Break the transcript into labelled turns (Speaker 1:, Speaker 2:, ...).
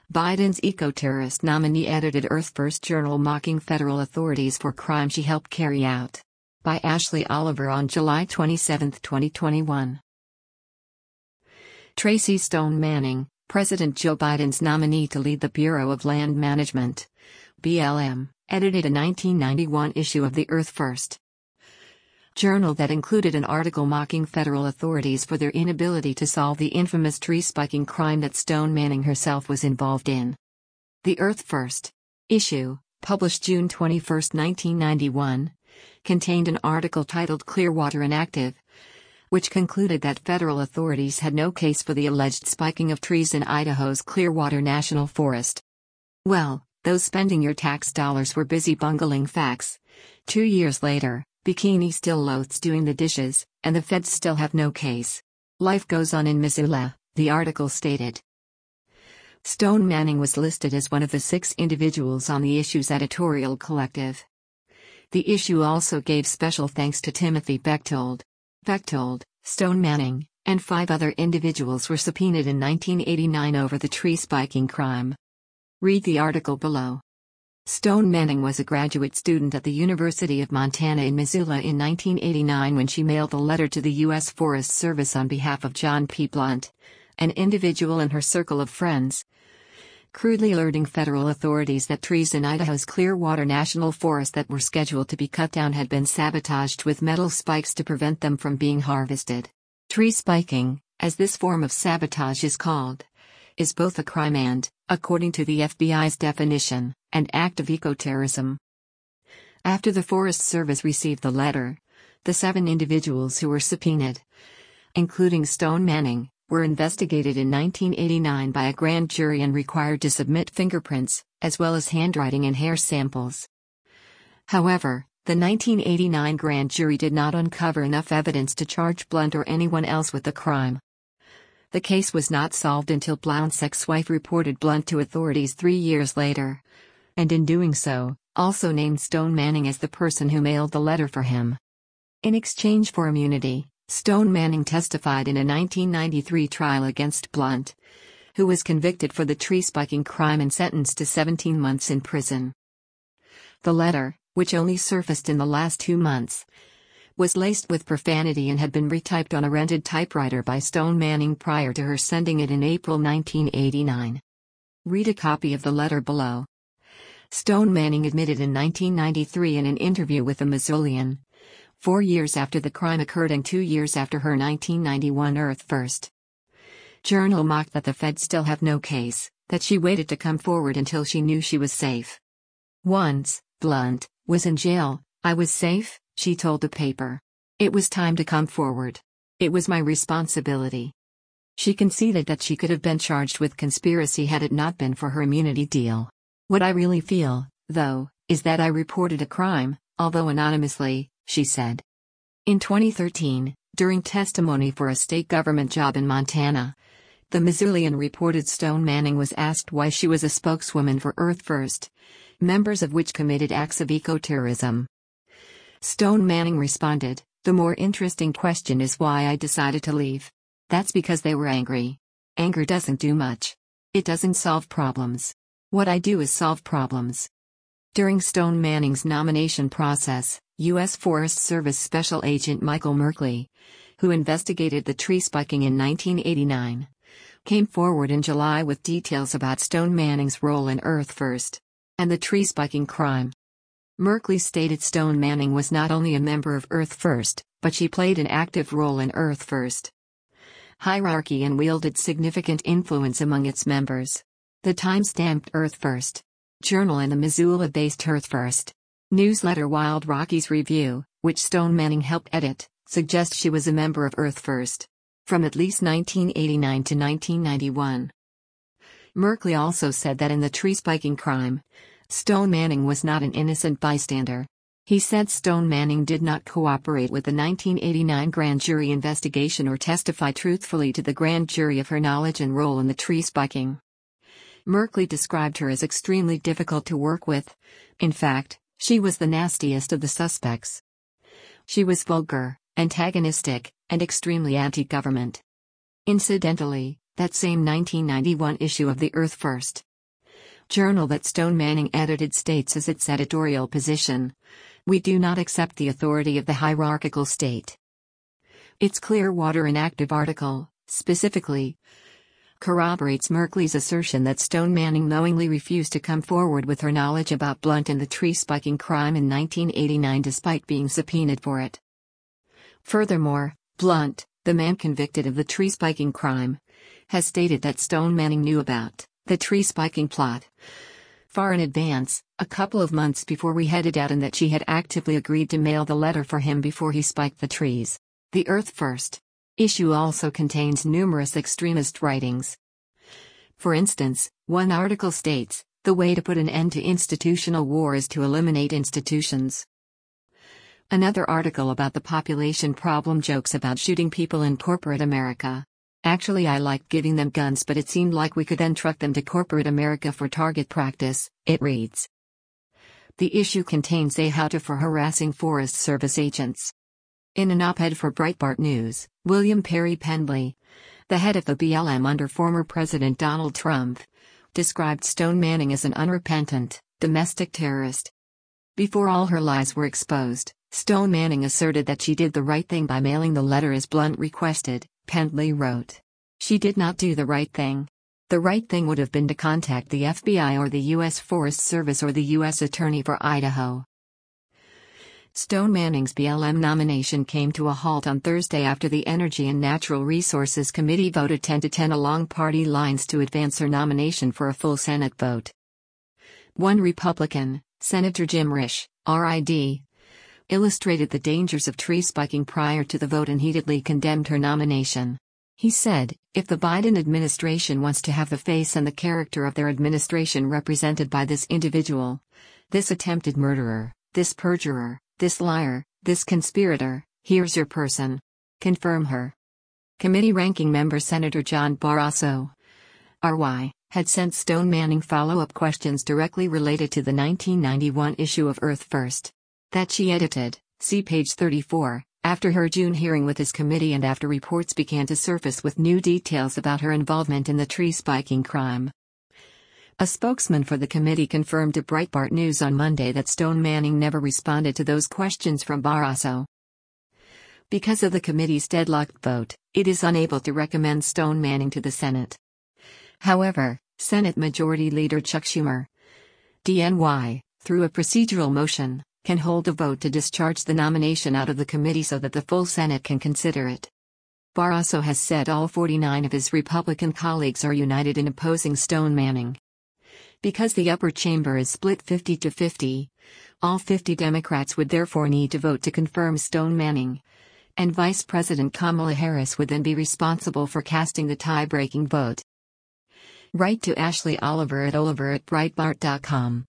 Speaker 1: Biden's eco-terrorist nominee edited Earth First journal mocking federal authorities for crime she helped carry out. By Ashley Oliver on July 27, 2021. Tracy Stone Manning, President Joe Biden's nominee to lead the Bureau of Land Management, BLM, edited a 1991 issue of the Earth First journal that included an article mocking federal authorities for their inability to solve the infamous tree spiking crime that Stone Manning herself was involved in. The Earth First issue, published June 21, 1991, contained an article titled Clearwater Inactive, which concluded that federal authorities had no case for the alleged spiking of trees in Idaho's Clearwater National Forest. Well, those spending your tax dollars were busy bungling facts. 2 years later, Bikini still loathes doing the dishes, and the feds still have no case. Life goes on in Missoula, the article stated. Stone Manning was listed as one of the 6 individuals on the issue's editorial collective. The issue also gave special thanks to Timothy Bechtold. Bechtold, Stone Manning, and 5 other individuals were subpoenaed in 1989 over the tree spiking crime. Read the article below. Stone Manning was a graduate student at the University of Montana in Missoula in 1989 when she mailed a letter to the U.S. Forest Service on behalf of John P. Blunt, an individual in her circle of friends, crudely alerting federal authorities that trees in Idaho's Clearwater National Forest that were scheduled to be cut down had been sabotaged with metal spikes to prevent them from being harvested. Tree spiking, as this form of sabotage is called, is both a crime and, according to the FBI's definition, an act of ecoterrorism. After the Forest Service received the letter, the 7 individuals who were subpoenaed, including Stone Manning, were investigated in 1989 by a grand jury and required to submit fingerprints, as well as handwriting and hair samples. However, the 1989 grand jury did not uncover enough evidence to charge Blunt or anyone else with the crime. The case was not solved until Blunt's ex-wife reported Blunt to authorities 3 years later, and in doing so, also named Stone Manning as the person who mailed the letter for him. In exchange for immunity, Stone Manning testified in a 1993 trial against Blunt, who was convicted for the tree spiking crime and sentenced to 17 months in prison. The letter, which only surfaced in the last 2 months, was laced with profanity and had been retyped on a rented typewriter by Stone Manning prior to her sending it in April 1989. Read a copy of the letter below. Stone Manning admitted in 1993 in an interview with the Missoulian, 4 years after the crime occurred and 2 years after her 1991 Earth First journal mocked that the feds still have no case, that she waited to come forward until she knew she was safe. Once Blunt was in jail, I was safe, she told the paper. It was time to come forward. It was my responsibility. She conceded that she could have been charged with conspiracy had it not been for her immunity deal. What I really feel, though, is that I reported a crime, although anonymously, she said. In 2013, during testimony for a state government job in Montana, the Missoulian reported Stone Manning was asked why she was a spokeswoman for Earth First, members of which committed acts of ecoterrorism. Stone Manning responded, "The more interesting question is why I decided to leave. That's because they were angry. Anger doesn't do much. It doesn't solve problems. What I do is solve problems." During Stone Manning's nomination process, U.S. Forest Service Special Agent Michael Merkley, who investigated the tree spiking in 1989, came forward in July with details about Stone Manning's role in Earth First and the tree spiking crime. Merkley stated Stone Manning was not only a member of Earth First, but she played an active role in Earth First hierarchy and wielded significant influence among its members. The time-stamped Earth First journal and the Missoula-based Earth First newsletter Wild Rockies Review, which Stone Manning helped edit, suggests she was a member of Earth First from at least 1989 to 1991. Merkley also said that in the tree spiking crime, Stone Manning was not an innocent bystander. He said Stone Manning did not cooperate with the 1989 grand jury investigation or testify truthfully to the grand jury of her knowledge and role in the tree spiking. Merkley described her as extremely difficult to work with. In fact, she was the nastiest of the suspects. She was vulgar, antagonistic, and extremely anti-government. Incidentally, that same 1991 issue of the Earth First Journal that Stone Manning edited states as its editorial position. We do not accept the authority of the hierarchical state. Its Clearwater Inactive article, specifically, corroborates Merkley's assertion that Stone Manning knowingly refused to come forward with her knowledge about Blunt and the tree spiking crime in 1989 despite being subpoenaed for it. Furthermore, Blunt, the man convicted of the tree spiking crime, has stated that Stone Manning knew about the tree spiking plot far in advance, a couple of months before we headed out, and that she had actively agreed to mail the letter for him before he spiked the trees. The Earth First issue also contains numerous extremist writings. For instance, one article states, "The way to put an end to institutional war is to eliminate institutions." Another article about the population problem jokes about shooting people in corporate America. Actually, I liked giving them guns, but it seemed like we could then truck them to corporate America for target practice, it reads. The issue contains a how-to for harassing Forest Service agents. In an op-ed for Breitbart News, William Perry Pendley, the head of the BLM under former President Donald Trump, described Stone Manning as an unrepentant, domestic terrorist. Before all her lies were exposed, Stone Manning asserted that she did the right thing by mailing the letter as Blunt requested, Pendley wrote. She did not do the right thing. The right thing would have been to contact the FBI or the U.S. Forest Service or the U.S. Attorney for Idaho. Stone Manning's BLM nomination came to a halt on Thursday after the Energy and Natural Resources Committee voted 10-10 along party lines to advance her nomination for a full Senate vote. One Republican, Senator Jim Risch, RID, illustrated the dangers of tree spiking prior to the vote and heatedly condemned her nomination. He said, "If the Biden administration wants to have the face and the character of their administration represented by this individual, this attempted murderer, this perjurer, this liar, this conspirator, here's your person. Confirm her." Committee Ranking Member Senator John Barrasso, RY, had sent Stone Manning follow-up questions directly related to the 1991 issue of Earth First. That she edited, see page 34, after her June hearing with his committee and after reports began to surface with new details about her involvement in the tree spiking crime. A spokesman for the committee confirmed to Breitbart News on Monday that Stone Manning never responded to those questions from Barrasso. Because of the committee's deadlocked vote, it is unable to recommend Stone Manning to the Senate. However, Senate Majority Leader Chuck Schumer, DNY, through a procedural motion, can hold a vote to discharge the nomination out of the committee so that the full Senate can consider it. Barrasso has said all 49 of his Republican colleagues are united in opposing Stone Manning. Because the upper chamber is split 50-50, all 50 Democrats would therefore need to vote to confirm Stone Manning, and Vice President Kamala Harris would then be responsible for casting the tie-breaking vote. Write to Ashley Oliver at Breitbart.com.